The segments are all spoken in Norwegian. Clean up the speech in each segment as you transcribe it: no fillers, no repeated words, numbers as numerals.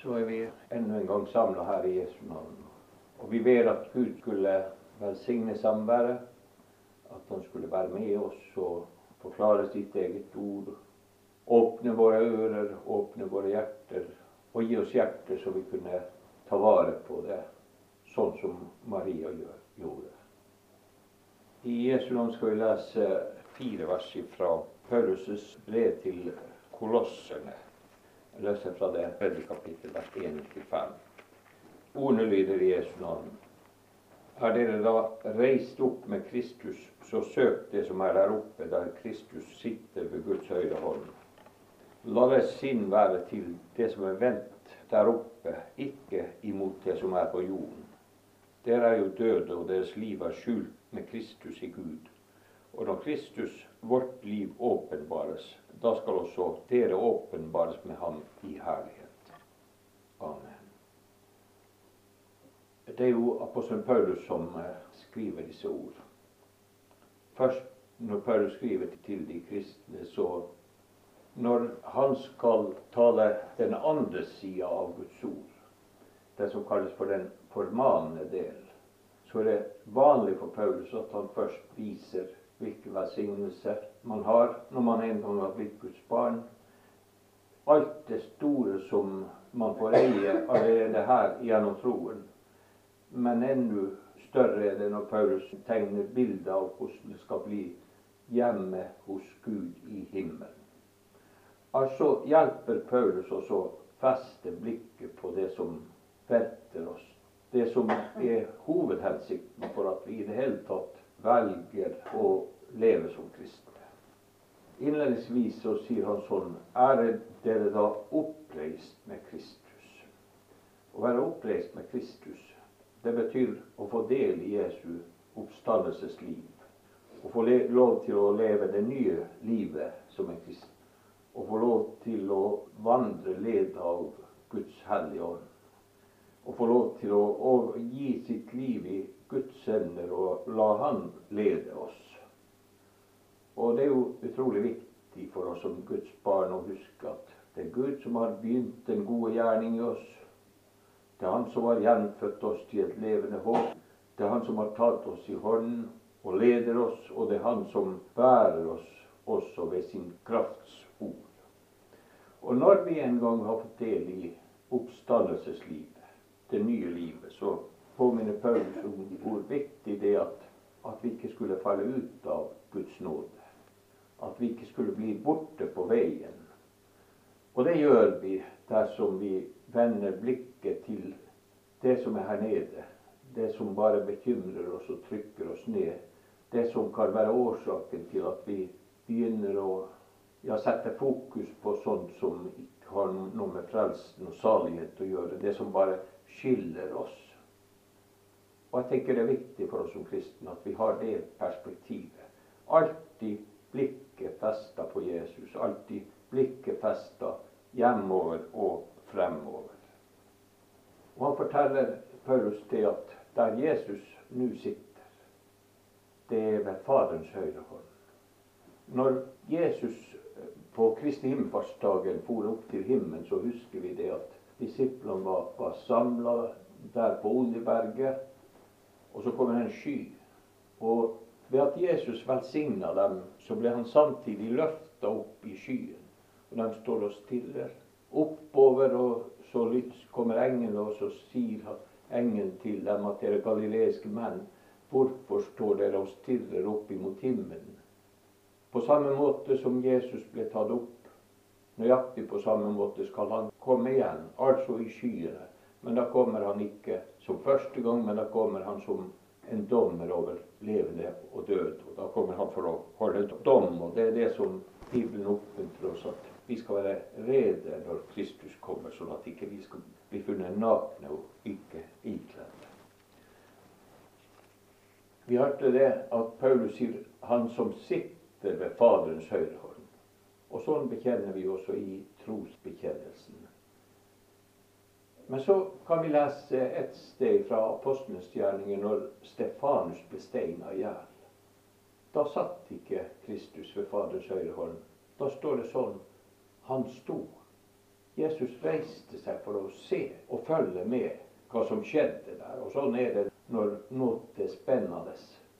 Så vi ännu en gång samla här i Jesu namn. Och vi ber att Gud skulle välsigne samværet, att han skulle vara med oss och förklara sitt eget ord. Åpne våra örer, åpne våra hjärter och ge oss hjärter så vi kunde ta vare på det, sånt som Maria gjorde. I Jesu namn ska vi läsa 4 vers från Paulus brev till Kolosserne. Jeg leser fra det 3. kapittel, vers 1-5. Ordene lyder i Jesu navn. Er dere da reist opp med Kristus, så søk det som er der oppe, der Kristus sitter ved Guds høyre hånd. La deres sinn være til det som er vendt der oppe, ikke imot det som er på jorden. Dere er jo døde, og deres liv er skjult med Kristus i Gud. Og når Kristus, vårt liv, åpenbares, da skal også dere åpenbares med ham i herlighet. Amen. Det er jo apostelen Paulus som skriver disse ord. Først når Paulus skriver til de kristne, så når han skal tale den andre siden av Guds ord, det som kalles for den formanende del, så er det vanlig for Paulus at han først viser hvilke velsignelser man har når man en gang har blitt Guds barn. Alt det store som man får eie allerede her gjennom troen. Men enda større er det når Paulus tegner bilder av hvordan det skal bli hjemme hos Gud i himmelen. Altså hjelper Paulus oss å feste blikket på det som venter oss. Det som er hovedhensikten for at vi i det hele tatt velger å leve som kristne. Innledningsvis så sier han sånn: er dere da oppreist med Kristus? Å være oppreist med Kristus, det betyr å få del i Jesu oppstandelsesliv. Å få lov til å leve det nye livet som en kristen. Å få lov til å vandre led av Guds hellige ånd. Å få lov til å gi sitt liv i Guds hender og la han lede oss. Og det er jo utrolig viktig for oss som Guds barn å huske at det er Gud som har begynt den gode gjerning i oss. Det er han som har gjenfødt oss til et levende håp. Det er han som har tatt oss i hånden og leder oss, og det er han som bærer oss også ved sin krafts ord. Og når vi en gang har fått del i oppstandelseslivet, det nye livet, så påminner Paulus om hvor viktig det er at vi ikke skulle falle ut av Guds nåde. At vi ikke skulle bli borte på veien. Og det gjør vi dersom vi vender blikket til det som er her nede. Det som bare bekymrer oss og trykker oss ned. Det som kan være årsaken til at vi begynner å sette fokus på sånt som ikke har noe med frelsen og salighet å gjøre. Det som bare skiller oss. Og jeg tenker det er viktig for oss som kristne at vi har det perspektivet. Alltid blikket festet på Jesus. Alltid blikket festet hjemover og fremover. Og han forteller Paulus det at der Jesus nå sitter, det er ved Faderens høyre hånd. Når Jesus på Kristi himmelfartsdagen for opp til himmelen, så husker vi det at disiplene var samlet der på Oljeberget, og så kommer en sky. Og ved at Jesus velsignet dem, så ble han samtidig løftet opp i skyen. Og de står og stiller oppover, og så kommer engelen, og så sier engelen til dem at dere galileiske menn, hvorfor står dere og stirrer opp imot himmelen? På samme måte som Jesus ble tatt opp, nøyaktig på samme måte skal han komme igjen, altså i skyene. Men da kommer han ikke som første gang, men da kommer han som en dommer over levende og død. Og da kommer han for å holde dom, og det er det som Bibelen oppmuntrer oss, at vi skal være rede når Kristus kommer, sånn at ikke vi skal bli funnet nakne og ikke ikledde. Vi hørte det at Paulus sier han som sitter ved Faderens høyre hånd. Og sånn bekjenner vi også i trosbekjennelsen. Men så kan vi lese et sted fra Apostlenes gjerninger når Stefanus ble steinet i hjel. Da satt ikke Kristus ved Faderens høyre hånd. Da står det sånn: han sto. Jesus reiste seg for å se og følge med hva som skjedde der. Og sånn er det når noe er spennende.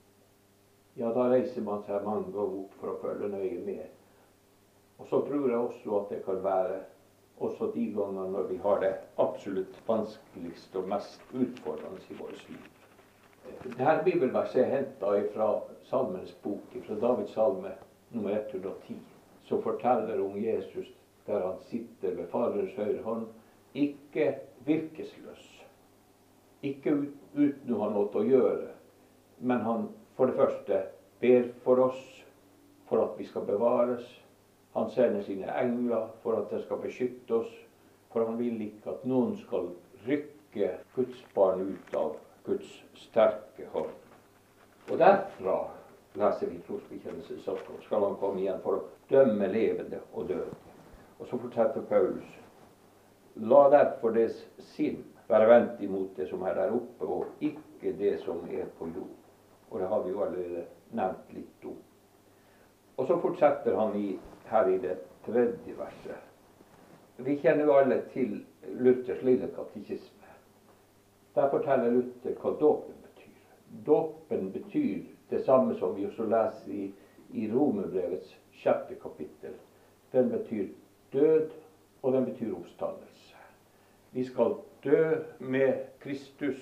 Ja, da reiser man seg mange ganger opp for å følge nøye med. Og så tror jeg også at det kan være også de ganger når vi har det absolutt vanskeligste og mest utfordrende i vårt liv. Dette bibelverset er hentet fra Salmenes bok, fra Davids salme nummer 110, som forteller om Jesus der han sitter ved Faderens høyre hånd, ikke virkesløs, ikke uten å ha noe å gjøre, men han for det første ber for oss, for at vi skal bevares. Han sender sine engler for at de skal beskytte oss, for han vil ikke at noen skal rykke Guds barn ut av Guds sterke hånd. Og derfra, leser vi trosbekjennelsen, så skal han komme igjen for å dømme levende og døde. Og så fortsetter Paulus: la derfor deres sinn være vendt imot det som er der oppe, og ikke det som er på jord. Og det har vi jo allerede nevnt litt om. Og så fortsetter han her i det 3. verset. Vi kjenner jo alle til Luthers lille katekisme. Der forteller Luther hva dåpen betyr. Dåpen betyr det samme som vi også leser i Romerbrevets 6. kapittel. Den betyr død, og den betyr oppstandelse. Vi skal dø med Kristus,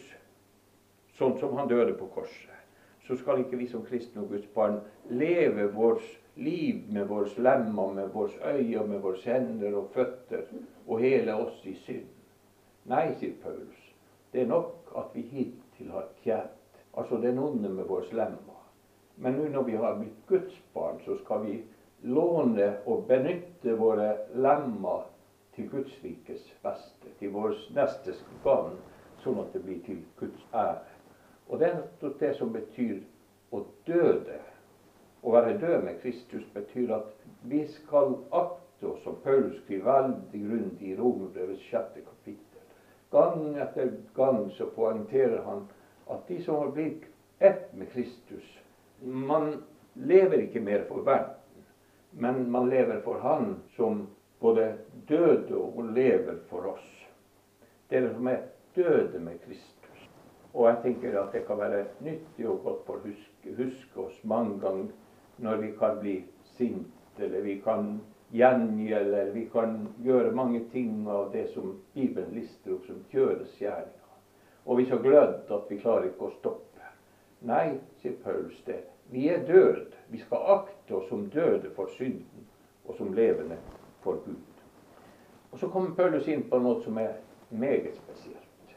sånn som han døde på korset. Så skal ikke vi som kristne og Guds barn leve vårt liv med våre lemmer, med våre øyne, med våre hender og føtter, og hele oss i synd. Nei, sier Paulus, det er nok at vi hittil har tjent, altså den onde med våre lemmer. Men nå når vi har blitt Guds barn, så skal vi låne og benytte våre lemmer til Guds rikes beste, til vår nestes gagn, sånn at det blir til Guds ære. Og det er det som betyr å døde. Å være død med Kristus betyr at vi skal akte oss, som Paulus skriver veldig grundig i Romerbrevets 6. kapittel. Gang etter gang så poengterer han at de som har blitt ett med Kristus, man lever ikke mer for verden, men man lever for han som både døde og lever for oss. Dere som er døde med Kristus. Og jeg tenker at det kan være nyttig og godt for å huske oss mange ganger når vi kan bli sint, eller vi kan gjengi, eller vi kan gjøre mange ting av det som Bibelen lister opp som kjøresgjerninger. Og vi er så glødd at vi klarer ikke å stoppe. Nei, sier Paulus det. Vi er døde. Vi skal akte oss som døde for synden, og som levende for Gud. Og så kommer Paulus inn på noe som er meget spesielt.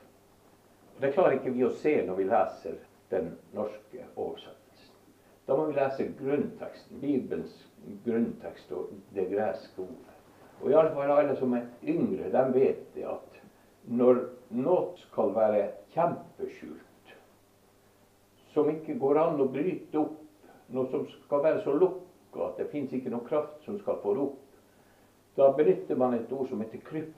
Og det klarer ikke vi å se når vi leser den norske oversettelsen. Da må vi lese grunnteksten, Bibelens grunntekst og det greske ordet. Og i alle fall alle som er yngre, de vet det at når noe skal være kjempeskjult, som ikke går an å bryte opp, noe som skal være så lukket at det finnes ikke noe kraft som skal få det opp, da benytter man et ord som heter krypto.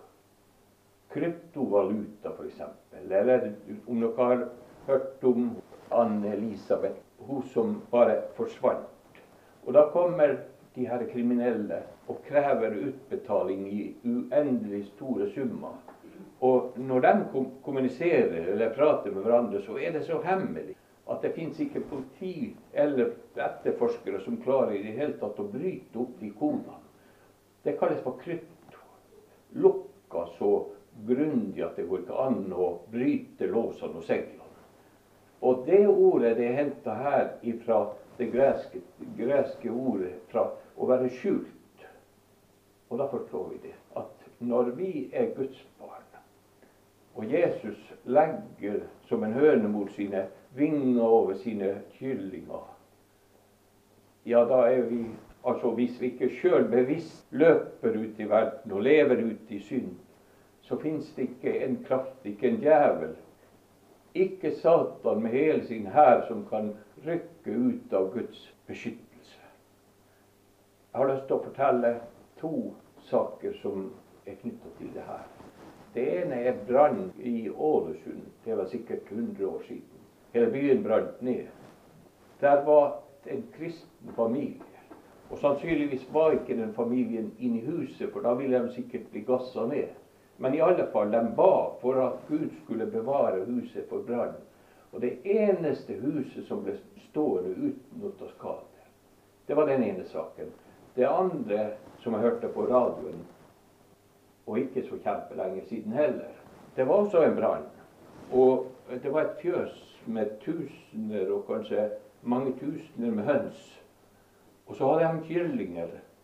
Kryptovaluta for eksempel, eller om dere har hørt om Anne-Elisabeth, hun som bare forsvant. Og da kommer de her kriminelle og krever utbetaling i uendelig store summer. Og når de kommuniserer eller prater med hverandre, så er det så hemmelig at det finnes ikke politi eller etterforskere som klarer i det hele tatt å bryte opp de kodene. Det kalles for krypto. Lukka så grundig at det går ikke an å bryte låsene og seglene. Og det ordet det er hentet her fra det greske ordet fra å være skjult. Og da forstår vi det, at når vi er Guds barn, og Jesus legger som en hønemor sine vinger over sine kyllinger, ja, da er vi, altså hvis vi ikke selv bevisst løper ut i verden og lever ut i synd, så finnes det ikke en kraft, ikke en djevel, ikke Satan med hele sin hær som kan rykke ut av Guds beskyttelse. Jeg har lyst til å fortelle 2 saker som er knyttet til det her. Det ene er brann i Ålesund. Det var sikkert 100 år siden. Hele byen brant ned. Der var en kristen familie. Og sannsynligvis var ikke den familien inne i huset, for da ville de sikkert bli gasset ned. Men i alle fall, de ba for at Gud skulle bevare huset for brann. Og det eneste huset som ble stående uten noe skade, det var den ene saken. Det andre som jeg hørte på radioen, og ikke så kjempelenge siden heller, det var også en brann. Og det var et fjøs med tusener og kanskje mange tusener med høns. Og så hadde de kyllinger.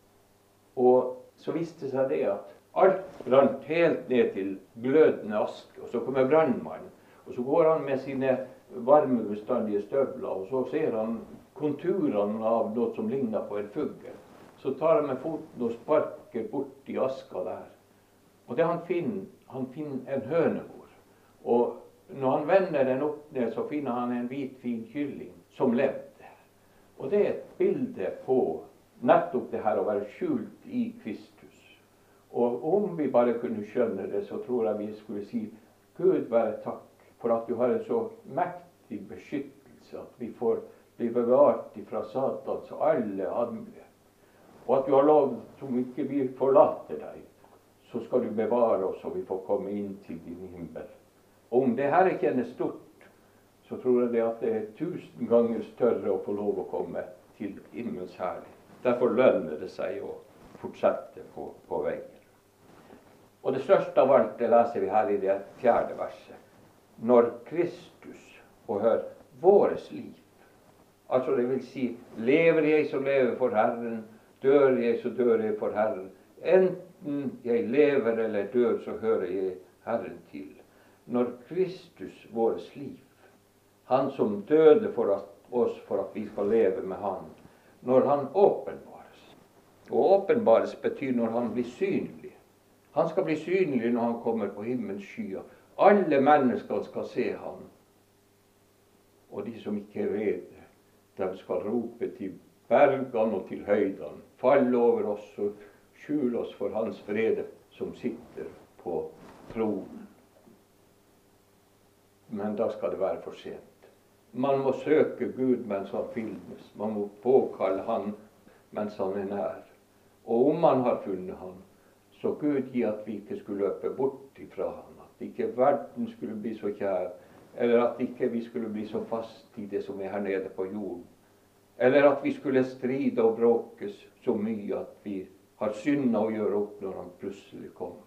Og så viste seg det at alt brant helt ned til glødende aske. Og så kommer brannmannen. Og så går han med sine varmebestandige støvler, og så ser han konturene av noe som ligner på en fugl. Så tar han med foten og sparker bort i aska der. Og det han finner en hønemor. Og når han vender den opp ned, så finner han en hvit, fin kylling som levde. Og det er et bilde på nettopp det her å være skjult i Kristus. Og om vi bare kunne skjønne det, så tror jeg vi skulle si Gud være takk for at du har en så mektig beskyttelse, at vi får bli bevart fra Satans og alle andre. Og at du har lov, som ikke vi forlater deg, så skal du bevare oss, og vi får komme inn til din himmel. Og om det her kjennes stort, så tror jeg det at det er 1000 ganger større å få lov å komme til himmels herlighet. Derfor lønner det seg å fortsette på veien. Og det største av alt, det leser vi her i det 4. verset. Når Kristus, og hør, våres liv. Altså det vil si, lever jeg så lever for Herren, dør jeg så dør jeg for Herren. Enten jeg lever eller dør, så hører jeg Herren til. Når Kristus, våres liv, han som døde for oss for at vi skal leve med han, når han åpenbares. Og åpenbares betyr når han blir synlig. Han skal bli synlig når han kommer på himmelens skyer. Alle mennesker skal se han. Og de som ikke er rede, de skal rope til bergene og til høydene. Falle over oss og skjule oss for hans frede som sitter på tronen. Men da skal det være for sent. Man må søke Gud mens han finnes. Man må påkalle han mens han er nær. Og om man har funnet han, så Gud gi at vi ikke skulle løpe bort ifra han. At ikke verden skulle bli så kjær. Eller at ikke vi skulle bli så fast i det som er her nede på jorden. Eller at vi skulle stride og bråkes så mye at vi har syndet å gjøre opp når han plutselig kommer.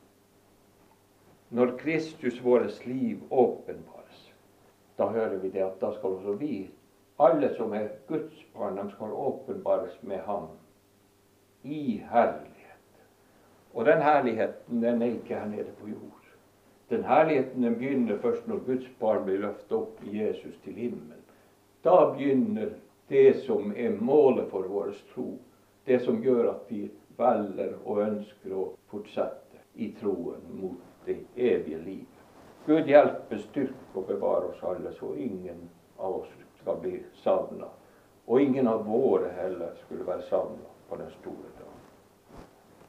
Når Kristus våres liv åpenbares, da hører vi det at da skal også vi, alle som er Guds barn, de skal åpenbares med ham i herlighet. Og den herligheten, den er ikke her nede på jord. Den herligheten den begynner først når Guds barn blir løftet opp i Jesus til himmelen. Da begynner det som er målet for vår tro. Det som gjør at vi velger og ønsker å fortsette i troen mot det evige liv. Gud hjelpe, styrke og bevare oss alle, så ingen av oss skal bli savnet. Og ingen av våre heller skulle være savnet på den store dag.